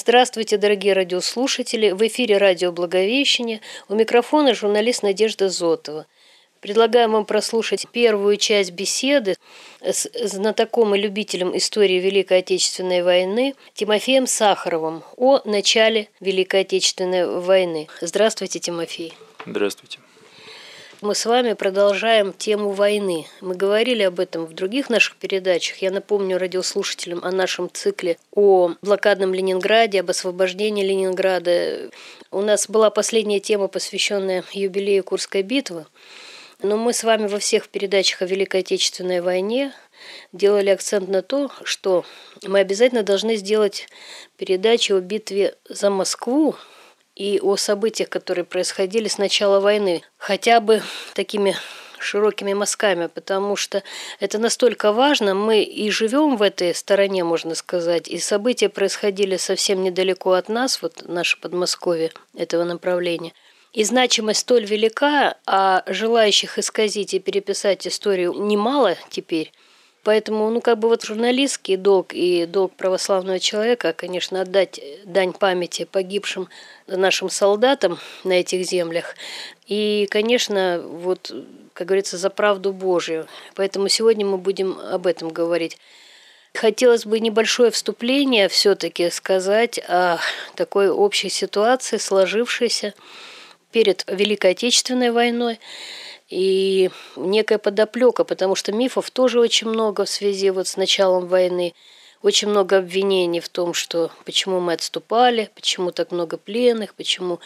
Здравствуйте, дорогие радиослушатели! В эфире радио «Благовещение». У микрофона журналист Надежда Зотова. Предлагаем вам прослушать первую часть беседы с знатоком и любителем истории Великой Отечественной войны Тимофеем Сахаровым о начале Великой Отечественной войны. Здравствуйте, Тимофей. Здравствуйте. Мы с вами продолжаем тему войны. Мы говорили об этом в других наших передачах. Я напомню радиослушателям о нашем цикле о блокадном Ленинграде, об освобождении Ленинграда. У нас была последняя тема, посвященная юбилею Курской битвы. Но мы с вами во всех передачах о Великой Отечественной войне делали акцент на то, что мы обязательно должны сделать передачу о битве за Москву и о событиях, которые происходили с начала войны, хотя бы такими широкими мазками, потому что это настолько важно. Мы и живем в этой стороне, можно сказать, и события происходили совсем недалеко от нас, вот наше Подмосковье этого направления. И значимость столь велика, а желающих исказить и переписать историю немало теперь. Поэтому, журналистский долг и долг православного человека, конечно, отдать дань памяти погибшим нашим солдатам на этих землях. И, конечно, как говорится, за правду Божию. Поэтому сегодня мы будем об этом говорить. Хотелось бы небольшое вступление все-таки сказать о такой общей ситуации, сложившейся перед Великой Отечественной войной. И некая подоплека, потому что мифов тоже очень много в связи с началом войны. Очень много обвинений в том, что почему мы отступали, почему так много пленных, почему.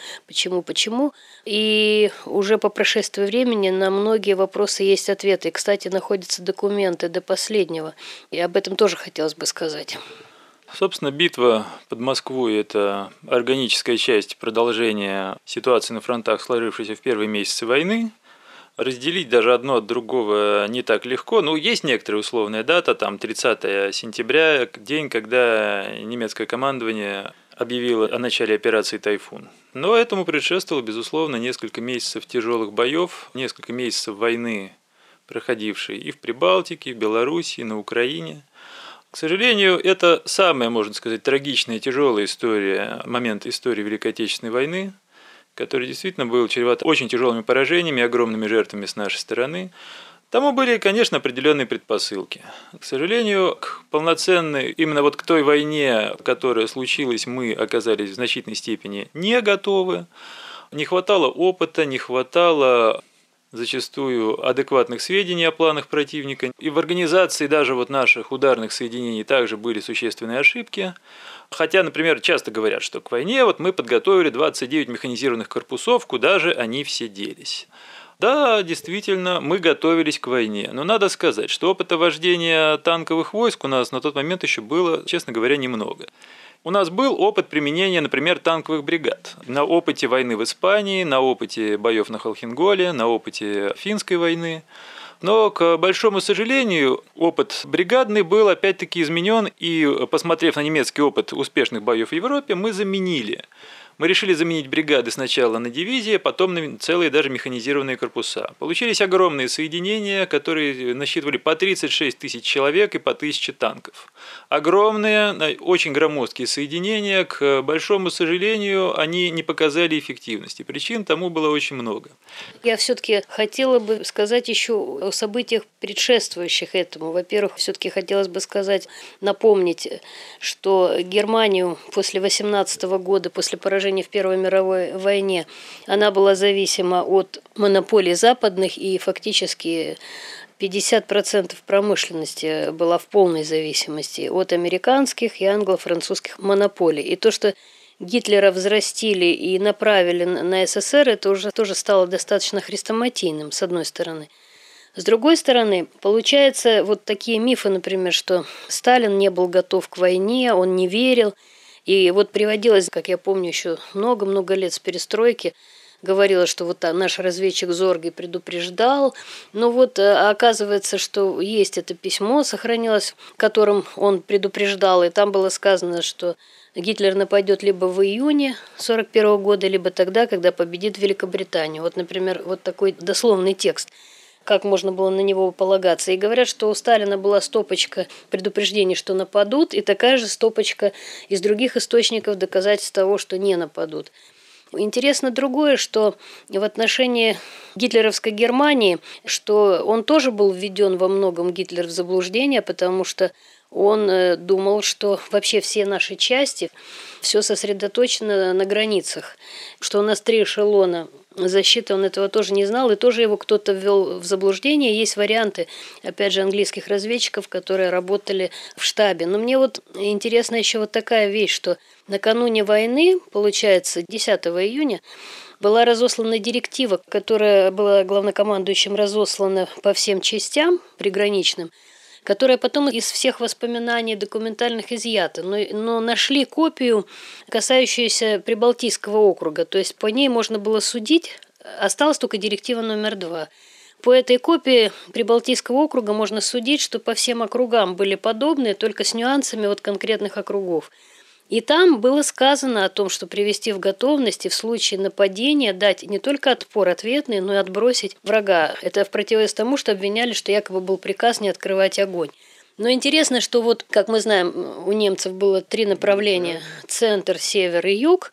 И уже по прошествии времени на многие вопросы есть ответы. И, кстати, находятся документы до последнего. И об этом тоже хотелось бы сказать. Собственно, битва под Москвой – это органическая часть продолжения ситуации на фронтах, сложившейся в первые месяцы войны. Разделить даже одно от другого не так легко. Есть некоторая условная дата, 30 сентября, день, когда немецкое командование объявило о начале операции «Тайфун». Но этому предшествовало, безусловно, несколько месяцев тяжелых боев, несколько месяцев войны, проходившей и в Прибалтике, и в Белоруссии, и на Украине. К сожалению, это самая, можно сказать, трагичная и тяжелая история, момент истории Великой Отечественной войны, который действительно был чреват очень тяжелыми поражениями, огромными жертвами с нашей стороны. Тому были, конечно, определенные предпосылки. К сожалению, к полноценной, именно к той войне, которая случилась, мы оказались в значительной степени не готовы. Не хватало опыта, не хватало зачастую адекватных сведений о планах противника. И в организации даже наших ударных соединений также были существенные ошибки. Хотя, например, часто говорят, что к войне мы подготовили 29 механизированных корпусов, куда же они все делись. Да, действительно, мы готовились к войне. Но надо сказать, что опыта вождения танковых войск у нас на тот момент еще было, честно говоря, немного. У нас был опыт применения, например, танковых бригад. На опыте войны в Испании, на опыте боев на Холхенголе, на опыте финской войны. Но, к большому сожалению, опыт бригадный был опять-таки изменен, и, посмотрев на немецкий опыт успешных боев в Европе, мы решили заменить бригады сначала на дивизии, потом на целые даже механизированные корпуса. Получились огромные соединения, которые насчитывали по 36 тысяч человек и по 1000 танков. Огромные, очень громоздкие соединения, к большому сожалению, они не показали эффективности. Причин тому было очень много. Я все-таки хотела бы сказать еще о событиях, предшествующих этому. Во-первых, все-таки хотелось бы напомнить, что Германию после 18 года, после поражения в Первой мировой войне, она была зависима от монополий западных, и фактически 50% промышленности была в полной зависимости от американских и англо-французских монополий. И то, что Гитлера взрастили и направили на СССР, это уже тоже стало достаточно хрестоматийным, с одной стороны. С другой стороны, получается, такие мифы, например, что Сталин не был готов к войне, он не верил. И приводилось, как я помню, еще много-много лет с перестройки, говорила, что наш разведчик Зорге предупреждал. Но оказывается, что есть это письмо, сохранилось, которым он предупреждал. И там было сказано, что Гитлер нападет либо в июне 1941 года, либо тогда, когда победит Великобританию. Например, такой дословный текст. как можно было на него полагаться. И говорят, что у Сталина была стопочка предупреждений, что нападут, и такая же стопочка из других источников доказательств того, что не нападут. Интересно другое, что в отношении гитлеровской Германии, что он тоже был введен во многом Гитлер в заблуждение, потому что он думал, что вообще все наши части, все сосредоточено на границах, что у нас 3 эшелона защиты, он этого тоже не знал, и тоже его кто-то ввел в заблуждение. Есть варианты, опять же, английских разведчиков, которые работали в штабе. Но мне вот интересна еще вот такая вещь, что накануне войны, получается, 10 июня, была разослана директива, которая была главнокомандующим разослана по всем частям приграничным, которая потом из всех воспоминаний документальных изъята, но нашли копию, касающуюся Прибалтийского округа, то есть по ней можно было судить, осталась только директива номер 2. По этой копии Прибалтийского округа можно судить, что по всем округам были подобные, только с нюансами от конкретных округов. И там было сказано о том, что привести в готовность и в случае нападения дать не только отпор ответный, но и отбросить врага. Это в противовес тому, что обвиняли, что якобы был приказ не открывать огонь. Но интересно, что вот, как мы знаем, у немцев было 3 направления – центр, север и юг.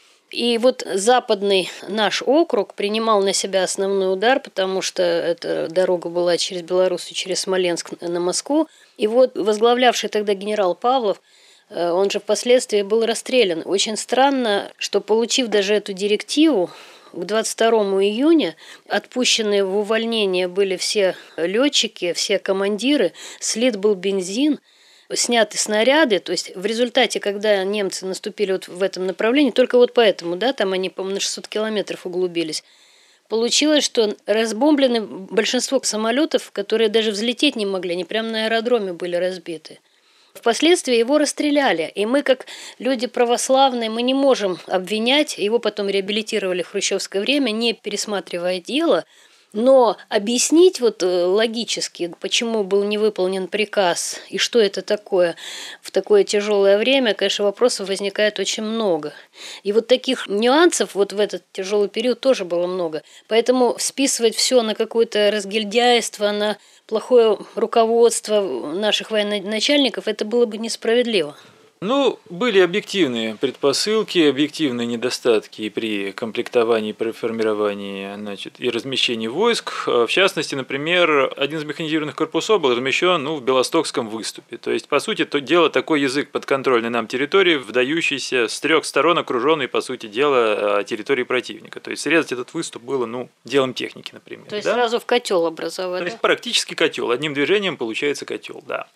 И вот западный наш округ принимал на себя основной удар, потому что эта дорога была через Белоруссию, через Смоленск на Москву. И вот возглавлявший тогда генерал Павлов, он же впоследствии был расстрелян. Очень странно, что, получив даже эту директиву, к 22 июня отпущенные в увольнение были все летчики, все командиры, слит был бензин, сняты снаряды. То есть в результате, когда немцы наступили вот в этом направлении, только вот поэтому, да, там они, по-моему, на 600 километров углубились, получилось, что разбомблены большинство самолетов, которые даже взлететь не могли, они прямо на аэродроме были разбиты. Впоследствии его расстреляли, и мы, как люди православные, мы не можем обвинять, его потом реабилитировали в хрущевское время, не пересматривая дело, но объяснить вот логически, почему был не выполнен приказ и что это такое в такое тяжелое время, конечно, вопросов возникает очень много. И вот таких нюансов вот в этот тяжелый период тоже было много. Поэтому списывать все на какое-то разгильдяйство, на плохое руководство наших военачальников, это было бы несправедливо. Ну, были объективные предпосылки, объективные недостатки при комплектовании, при формировании, и размещении войск. В частности, например, один из механизированных корпусов был размещен в Белостокском выступе. То есть, по сути, то дело такой язык подконтрольной нам территории, вдающийся с 3 сторон, окруженный, по сути дела, территории противника. То есть, срезать этот выступ было, делом техники, например. То есть, сразу в котел образовать. То есть, практически котел. Одним движением получается котел, да.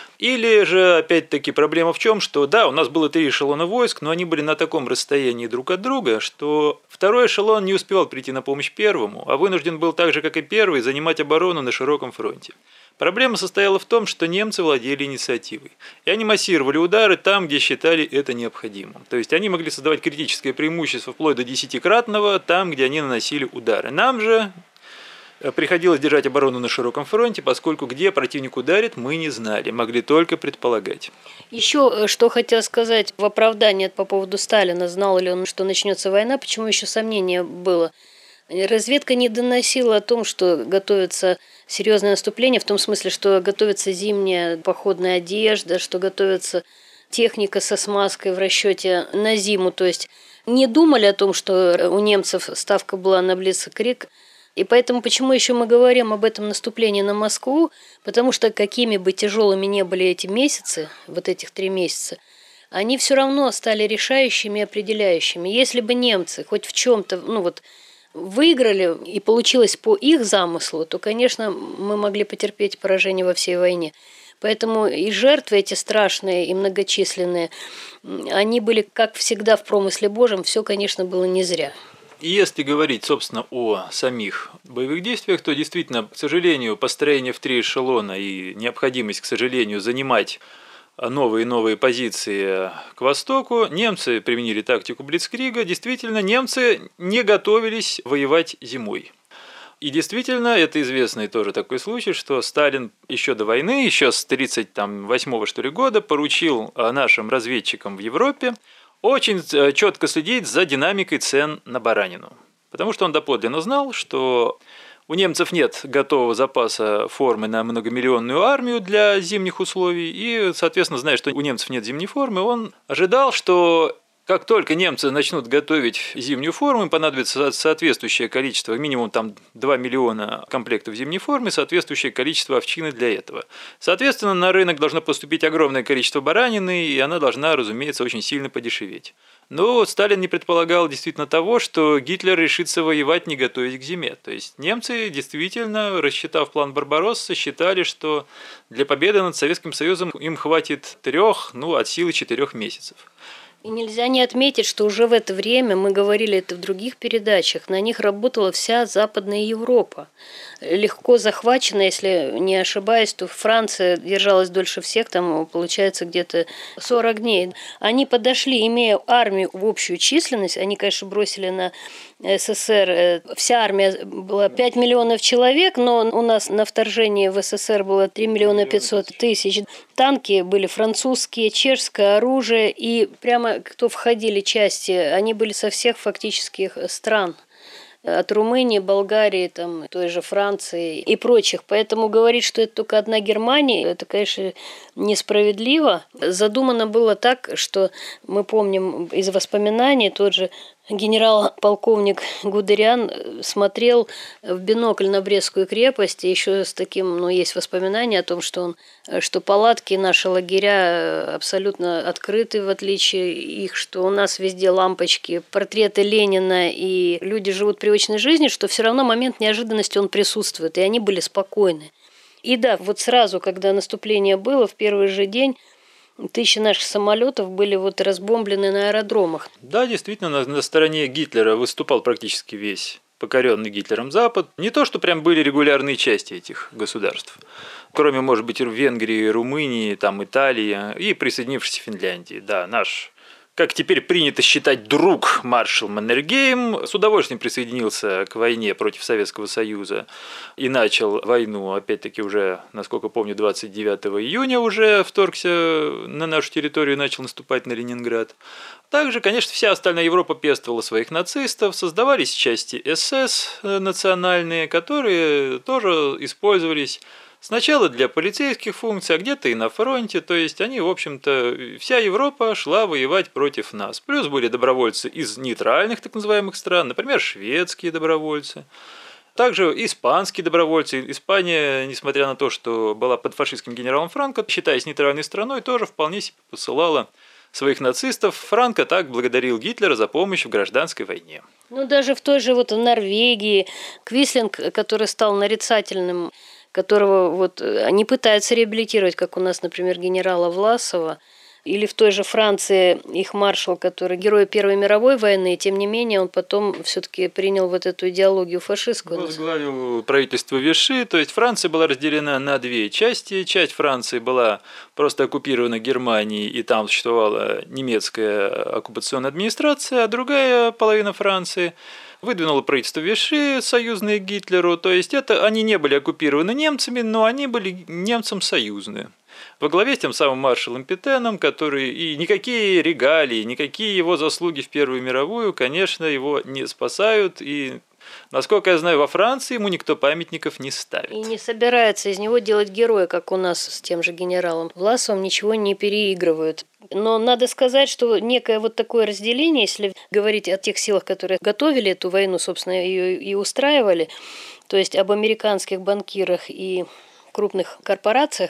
Или же, опять-таки, проблема в чем, что да, у нас было 3 эшелона войск, но они были на таком расстоянии друг от друга, что второй эшелон не успевал прийти на помощь первому, а вынужден был так же, как и первый, занимать оборону на широком фронте. Проблема состояла в том, что немцы владели инициативой, и они массировали удары там, где считали это необходимым. То есть они могли создавать критическое преимущество вплоть до 10-кратного там, где они наносили удары. Нам же приходилось держать оборону на широком фронте, поскольку где противник ударит, мы не знали, могли только предполагать. Еще что хотел сказать в оправдании по поводу Сталина, знал ли он, что начнется война, почему еще сомнение было. Разведка не доносила о том, что готовится серьезное наступление, в том смысле, что готовится зимняя походная одежда, что готовится техника со смазкой в расчете на зиму. То есть не думали о том, что у немцев ставка была на блицкриг. И поэтому почему еще мы говорим об этом наступлении на Москву? Потому что какими бы тяжелыми ни были эти месяцы, вот этих 3 месяца, они все равно стали решающими и определяющими. Если бы немцы хоть в чем-то, выиграли и получилось по их замыслу, то, конечно, мы могли потерпеть поражение во всей войне. Поэтому и жертвы эти страшные и многочисленные, они были, как всегда, в промысле Божьем, все, конечно, было не зря. И если говорить, собственно, о самих боевых действиях, то действительно, к сожалению, построение в 3 эшелона и необходимость, к сожалению, занимать новые и новые позиции к востоку, немцы применили тактику блицкрига. Действительно, немцы не готовились воевать зимой. И действительно, это известный тоже такой случай, что Сталин еще до войны, еще с 1938 года, поручил нашим разведчикам в Европе очень четко следить за динамикой цен на баранину. Потому что он доподлинно знал, что У немцев нет готового запаса формы на многомиллионную армию для зимних условий, и, соответственно, зная, что у немцев нет зимней формы, он ожидал, что как только немцы начнут готовить зимнюю форму, им понадобится соответствующее количество, минимум там 2 миллиона комплектов зимней формы, соответствующее количество овчины для этого. Соответственно, на рынок должно поступить огромное количество баранины, и она должна, разумеется, очень сильно подешеветь. Но Сталин не предполагал действительно того, что Гитлер решится воевать, не готовясь к зиме. То есть немцы действительно, рассчитав план Барбароссы, считали, что для победы над Советским Союзом им хватит 3, от силы 4 месяцев. И нельзя не отметить, что уже в это время, мы говорили это в других передачах, на них работала вся Западная Европа. Легко захвачена, если не ошибаюсь, то Франция держалась дольше всех, там получается где-то 40 дней. Они подошли, имея армию в общую численность, они, конечно, бросили на СССР, вся армия была 5 миллионов человек, но у нас на вторжении в СССР было 3 миллиона 500 тысяч. Танки были французские, чешское оружие, и прямо кто входили части, они были со всех фактических стран. От Румынии, Болгарии, там, той же Франции и прочих. Поэтому говорить, что это только одна Германия, это, конечно, несправедливо. Задумано было так, что мы помним из воспоминаний, тот же генерал-полковник Гудериан смотрел в бинокль на Брестскую крепость, и еще с таким, есть воспоминания о том, что палатки, наши лагеря абсолютно открыты, в отличие их, что у нас везде лампочки, портреты Ленина, и люди живут привычной жизнью, что все равно момент неожиданности он присутствует, и они были спокойны. И да, вот сразу, когда наступление было, в первый же день, 1000 наших самолетов были разбомблены на аэродромах. Да, действительно, на стороне Гитлера выступал практически весь покоренный Гитлером Запад. Не то, что прям были регулярные части этих государств, кроме, может быть, Венгрии, Румынии, там, Италии и присоединившейся Финляндии. Да, наш, как теперь принято считать, друг маршал Маннергейм с удовольствием присоединился к войне против Советского Союза и начал войну, опять-таки уже, насколько помню, 29 июня уже вторгся на нашу территорию и начал наступать на Ленинград. Также, конечно, вся остальная Европа пестовала своих нацистов, создавались части СС национальные, которые тоже использовались сначала для полицейских функций, а где-то и на фронте, то есть они, в общем-то, вся Европа шла воевать против нас. Плюс были добровольцы из нейтральных так называемых стран, например, шведские добровольцы. Также испанские добровольцы. Испания, несмотря на то, что была под фашистским генералом Франко, считаясь нейтральной страной, тоже вполне себе посылала своих нацистов. Франко так благодарил Гитлера за помощь в гражданской войне. Даже в той же в Норвегии Квислинг, который стал нарицательным, которого они пытаются реабилитировать, как у нас, например, генерала Власова, или в той же Франции их маршал, который герой Первой мировой войны, и тем не менее он потом все-таки принял эту идеологию фашистскую. Возглавил правительство Виши, то есть Франция была разделена на 2 части. Часть Франции была просто оккупирована Германией, и там существовала немецкая оккупационная администрация, а другая половина Франции выдвинуло правительство Виши, союзные Гитлеру, то есть они не были оккупированы немцами, но они были немцам союзные. Во главе с тем самым маршалом Петеном, который и никакие регалии, никакие его заслуги в Первую мировую, конечно, его не спасают, и, насколько я знаю, во Франции ему никто памятников не ставит. И не собирается из него делать героя, как у нас с тем же генералом Власовым, ничего не переигрывают. Но надо сказать, что некое такое разделение, если говорить о тех силах, которые готовили эту войну, собственно, ее и устраивали, то есть об американских банкирах и крупных корпорациях,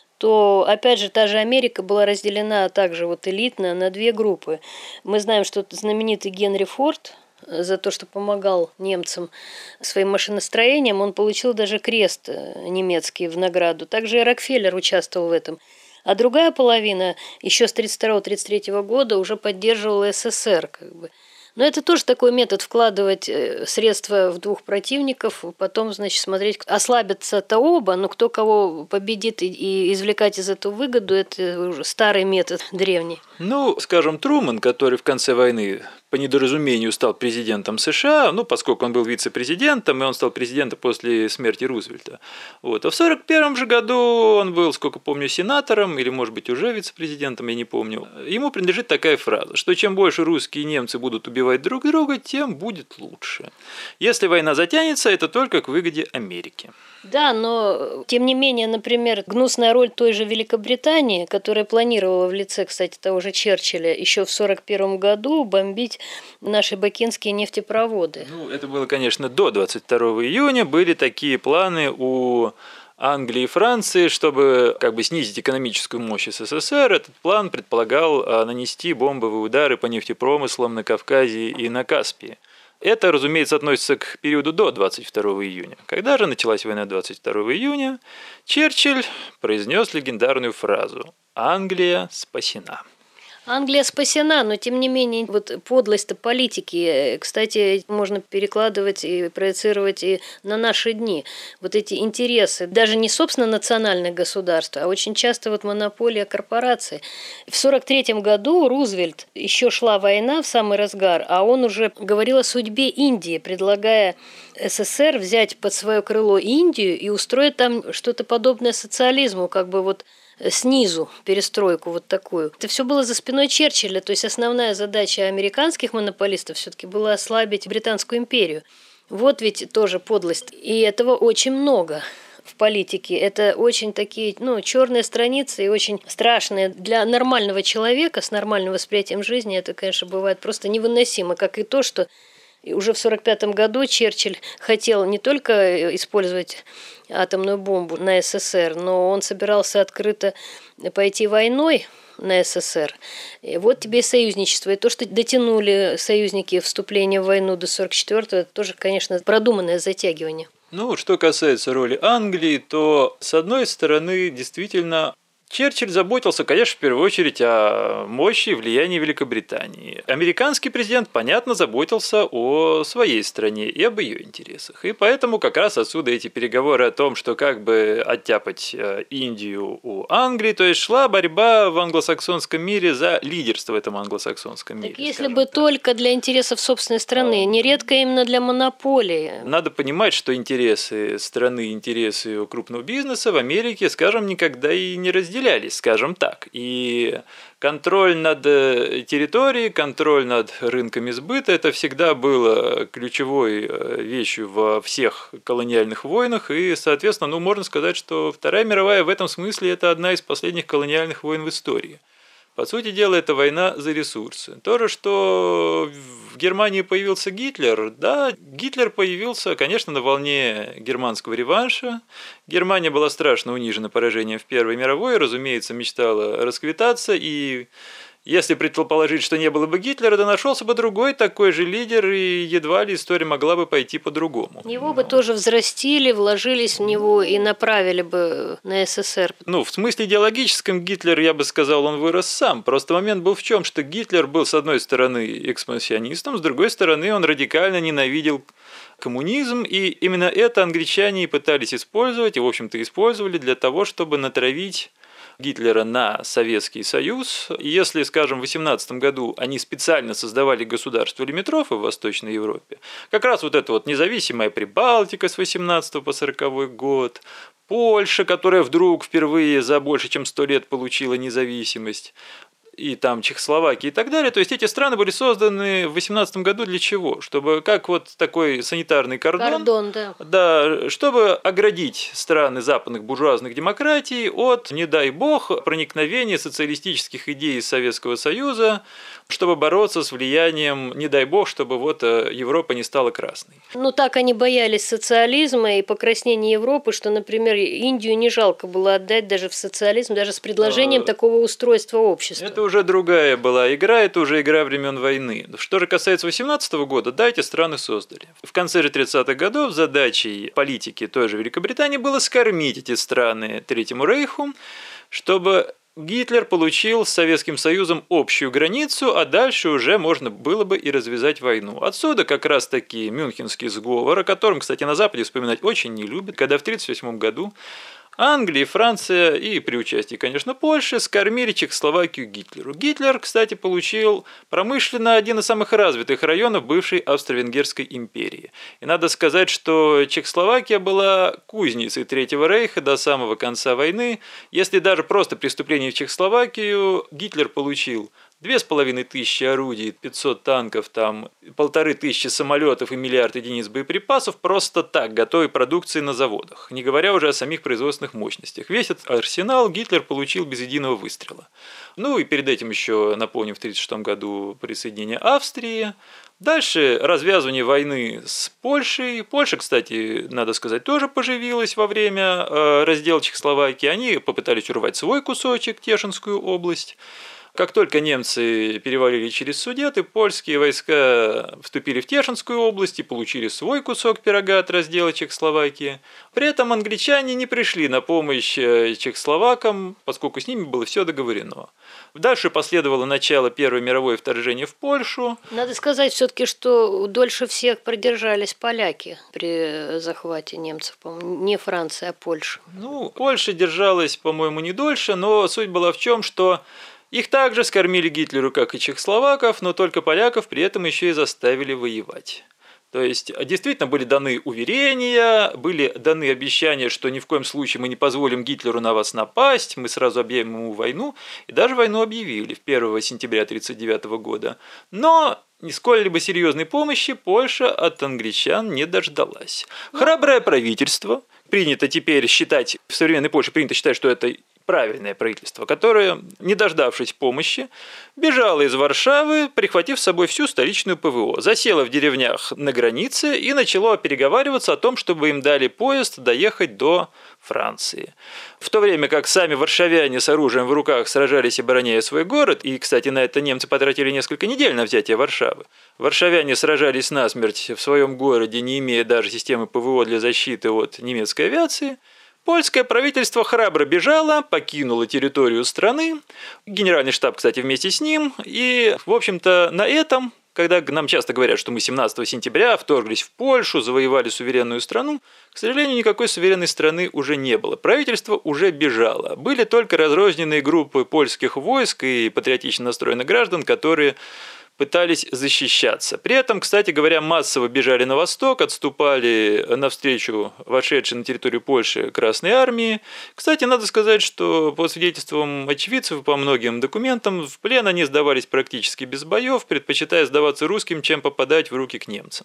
то, опять же, та же Америка была разделена также элитно на 2 группы. Мы знаем, что знаменитый Генри Форд за то, что помогал немцам своим машиностроением, он получил даже крест немецкий в награду. Также и Рокфеллер участвовал в этом. А другая половина еще с 1932-1933 года уже поддерживала СССР. Но это тоже такой метод вкладывать средства в 2 противников, потом, смотреть, ослабятся-то оба, но кто кого победит и извлекать из этого выгоду, это уже старый метод, древний. Скажем, Труман, который в конце войны по недоразумению стал президентом США, поскольку он был вице-президентом, и он стал президентом после смерти Рузвельта. Вот. А в 1941 же году он был, сколько помню, сенатором, или, может быть, уже вице-президентом, я не помню. Ему принадлежит такая фраза, что чем больше русские и немцы будут убивать друг друга, тем будет лучше. Если война затянется, это только к выгоде Америки. Да, но тем не менее, например, гнусная роль той же Великобритании, которая планировала в лице, кстати, того же Черчилля еще в 1941 году бомбить наши бакинские нефтепроводы. Это было, конечно, до 22 июня. Были такие планы у Англии и Франции, чтобы снизить экономическую мощь СССР. Этот план предполагал нанести бомбовые удары по нефтепромыслам на Кавказе и на Каспии. Это, разумеется, относится к периоду до 22 июня. Когда же началась война 22 июня, Черчилль произнес легендарную фразу «Англия спасена». Англия спасена, но тем не менее подлость политики, кстати, можно перекладывать и проецировать и на наши дни. Эти интересы, даже не собственно национальных государств, а очень часто монополия корпораций. В 1943 году Рузвельт, еще шла война в самый разгар, а он уже говорил о судьбе Индии, предлагая СССР взять под свое крыло Индию и устроить там что-то подобное социализму, снизу перестройку такую. Это все было за спиной Черчилля, то есть основная задача американских монополистов все-таки была ослабить Британскую империю. Ведь тоже подлость. И этого очень много в политике. Это очень такие, черные страницы и очень страшные. Для нормального человека с нормальным восприятием жизни это, конечно, бывает просто невыносимо, как и то, что уже в 1945 году Черчилль хотел не только использовать атомную бомбу на СССР, но он собирался открыто пойти войной на СССР. И тебе и союзничество. И то, что дотянули союзники вступления в войну до 1944-го, это тоже, конечно, продуманное затягивание. Что касается роли Англии, то, с одной стороны, действительно, Черчилль заботился, конечно, в первую очередь о мощи и влиянии Великобритании. Американский президент, понятно, заботился о своей стране и об ее интересах. И поэтому как раз отсюда эти переговоры о том, что оттяпать Индию у Англии, то есть шла борьба в англосаксонском мире за лидерство в этом англосаксонском мире. Так если бы только для интересов собственной страны, нередко именно для монополии. Надо понимать, что интересы страны, интересы крупного бизнеса в Америке, никогда и не разделялись. Скажем так. И контроль над территорией, контроль над рынками сбыта – это всегда было ключевой вещью во всех колониальных войнах. И, соответственно, можно сказать, что Вторая мировая в этом смысле – это одна из последних колониальных войн в истории. По сути дела, это война за ресурсы. То же, что в Германии появился Гитлер, да, Гитлер появился, конечно, на волне германского реванша. Германия была страшно унижена поражением в Первой мировой, разумеется, мечтала расквитаться, и если предположить, что не было бы Гитлера, то нашелся бы другой такой же лидер, и едва ли история могла бы пойти по-другому. Его бы тоже взрастили, вложились в него и направили бы на СССР. В смысле идеологическом Гитлер, я бы сказал, он вырос сам. Просто момент был в чем, что Гитлер был, с одной стороны, экспансионистом, с другой стороны, он радикально ненавидел коммунизм, и именно это англичане и пытались использовать, и, в общем-то, использовали для того, чтобы натравить Гитлера на Советский Союз. И если, скажем, в 18 году они специально создавали государство лимитрофы в Восточной Европе, как раз эта независимая Прибалтика с 18 по 40 год, Польша, которая вдруг впервые за больше чем 100 лет получила независимость, и там Чехословакия и так далее. То есть эти страны были созданы в 18 году для чего? Чтобы как такой санитарный кордон, да, чтобы оградить страны западных буржуазных демократий от, не дай бог, проникновения социалистических идей из Советского Союза, чтобы бороться с влиянием, не дай бог, чтобы Европа не стала красной. Так они боялись социализма и покраснения Европы, что, например, Индию не жалко было отдать даже в социализм, даже с предложением такого устройства общества. Это уже другая была игра, это уже игра времен войны. Что же касается 18 года, да, эти страны создали. В конце же 30-х годов задачей политики той же Великобритании было скормить эти страны Третьему Рейху, чтобы Гитлер получил с Советским Союзом общую границу, а дальше уже можно было бы и развязать войну. Отсюда как раз-таки Мюнхенский сговор, о котором, кстати, на Западе вспоминать очень не любят, когда в 1938 году Англия, Франция и при участии, конечно, Польши скормили Чехословакию Гитлеру. Гитлер, кстати, получил промышленно один из самых развитых районов бывшей Австро-Венгерской империи. И надо сказать, что Чехословакия была кузницей Третьего рейха до самого конца войны. Если даже просто преступление в Чехословакию, Гитлер получил 2500 орудий, 500 танков, 1500 самолетов и миллиард единиц боеприпасов просто так, готовой продукции на заводах, не говоря уже о самих производственных мощностях. Весь этот арсенал Гитлер получил без единого выстрела. Ну и перед этим еще, напомню, в 1936 году присоединение Австрии. Дальше развязывание войны с Польшей. Польша, кстати, надо сказать, тоже поживилась во время раздела Чехословакии. Они попытались урвать свой кусочек, Тешинскую область. Как только немцы перевалили через Судеты, польские войска вступили в Тешинскую область и получили свой кусок пирога от раздела Чехословакии. При этом англичане не пришли на помощь чехословакам, поскольку с ними было все договорено. Дальше последовало начало Первой мировой вторжения в Польшу. Надо сказать все-таки, что дольше всех продержались поляки при захвате немцев, по-моему, не Франция, а Польша. Польша держалась, по-моему, не дольше, но суть была в чем, что их также скормили Гитлеру, как и чехословаков, но только поляков при этом еще и заставили воевать. То есть, действительно были даны уверения, были даны обещания, что ни в коем случае мы не позволим Гитлеру на вас напасть, мы сразу объявим ему войну, и даже войну объявили в 1 сентября 1939 года. Но ни сколь-либо серьезной помощи Польша от англичан не дождалась. Храброе правительство, принято теперь считать, в современной Польше принято считать, что это правильное правительство, которое, не дождавшись помощи, бежало из Варшавы, прихватив с собой всю столичную ПВО, засело в деревнях на границе и начало переговариваться о том, чтобы им дали поезд доехать до Франции. В то время как сами варшавяне с оружием в руках сражались, обороняя свой город, и, кстати, на это немцы потратили несколько недель на взятие Варшавы, варшавяне сражались насмерть в своем городе, не имея даже системы ПВО для защиты от немецкой авиации, польское правительство храбро бежало, покинуло территорию страны, генеральный штаб, кстати, вместе с ним, и, в общем-то, на этом, когда нам часто говорят, что мы 17 сентября вторглись в Польшу, завоевали суверенную страну, к сожалению, никакой суверенной страны уже не было. Правительство уже бежало. Были только разрозненные группы польских войск и патриотично настроенных граждан, которые пытались защищаться. При этом, кстати говоря, массово бежали на восток, отступали навстречу вошедшей на территорию Польши Красной армии. Кстати, надо сказать, что по свидетельствам очевидцев, по многим документам, в плен они сдавались практически без боев, предпочитая сдаваться русским, чем попадать в руки к немцам.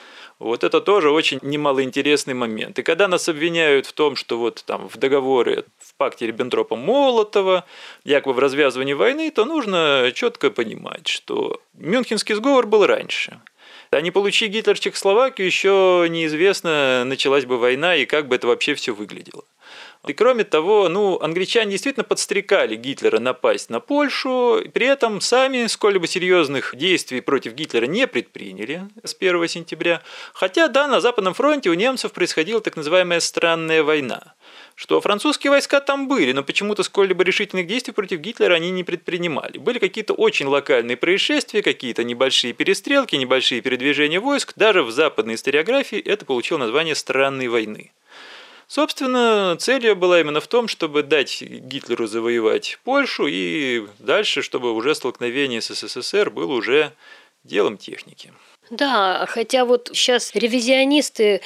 Вот это тоже очень немалоинтересный момент. И когда нас обвиняют в том, что вот там в договоре, в пакте Риббентропа-Молотова, якобы в развязывании войны, то нужно четко понимать, что Мюнхенский сговор был раньше. А не получи Гитлер Чехословакию, еще неизвестно, началась бы война и как бы это вообще все выглядело. И кроме того, англичане действительно подстрекали Гитлера напасть на Польшу, при этом сами сколь-либо серьезных действий против Гитлера не предприняли с 1 сентября. Хотя, да, на Западном фронте у немцев происходила так называемая странная война, что французские войска там были, но почему-то сколь-либо решительных действий против Гитлера они не предпринимали. Были какие-то очень локальные происшествия, какие-то небольшие перестрелки, небольшие передвижения войск. Даже в западной историографии это получило название «странной войны». Собственно, цель была именно в том, чтобы дать Гитлеру завоевать Польшу и дальше, чтобы уже столкновение с СССР было уже делом техники. Да, хотя вот сейчас ревизионисты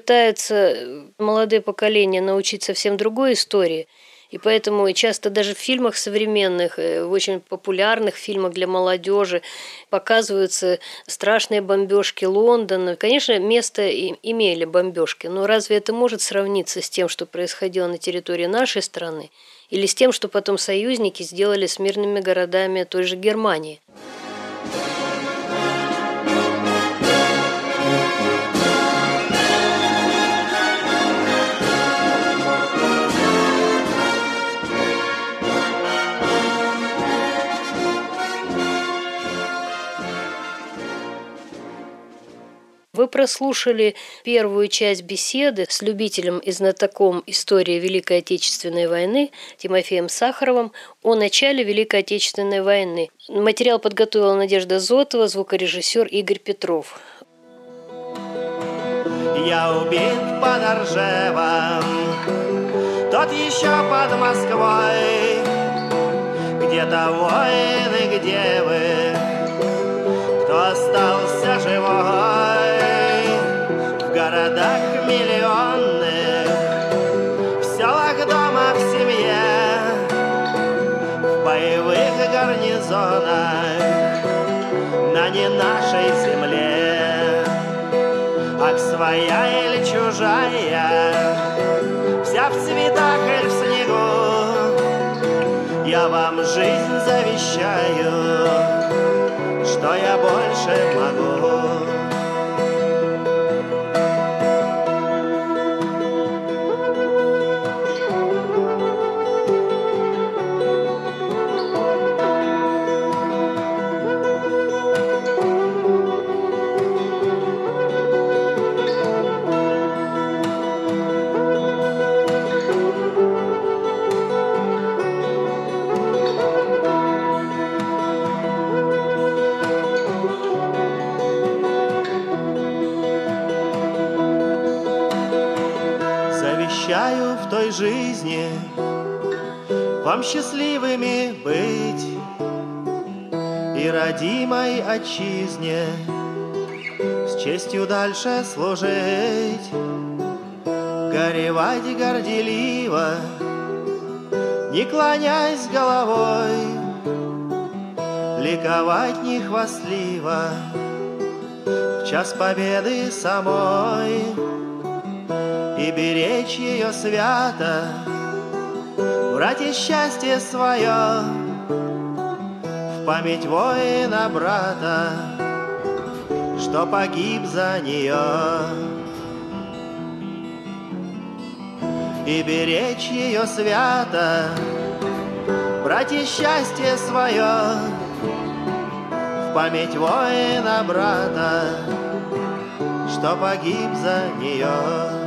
пытаются молодое поколение научить совсем другой истории. И поэтому часто даже в фильмах современных, в очень популярных фильмах для молодежи показываются страшные бомбежки Лондона. Конечно, место имели бомбежки, но разве это может сравниться с тем, что происходило на территории нашей страны, или с тем, что потом союзники сделали с мирными городами той же Германии? Вы прослушали первую часть беседы с любителем и знатоком истории Великой Отечественной войны Тимофеем Сахаровым о начале Великой Отечественной войны. Материал подготовила Надежда Зотова, звукорежиссер Игорь Петров. Я убит подо Ржевом, тот еще под Москвой. Где-то воины, где вы, кто остался живой? В городах миллионных, в селах дома, в семье, в боевых гарнизонах на не нашей земле. Ах, своя или чужая, вся в цветах или в снегу, я вам жизнь завещаю, что я больше могу. Завещаю в той жизни вам счастливыми быть и родимой отчизне с честью дальше служить, горевать горделиво, не клонясь головой, ликовать нехвастливо в час победы самой. И беречь ее свято, брать и счастье свое в память воина брата, что погиб за нее. И беречь ее свято, брать и счастье свое в память воина брата, что погиб за нее.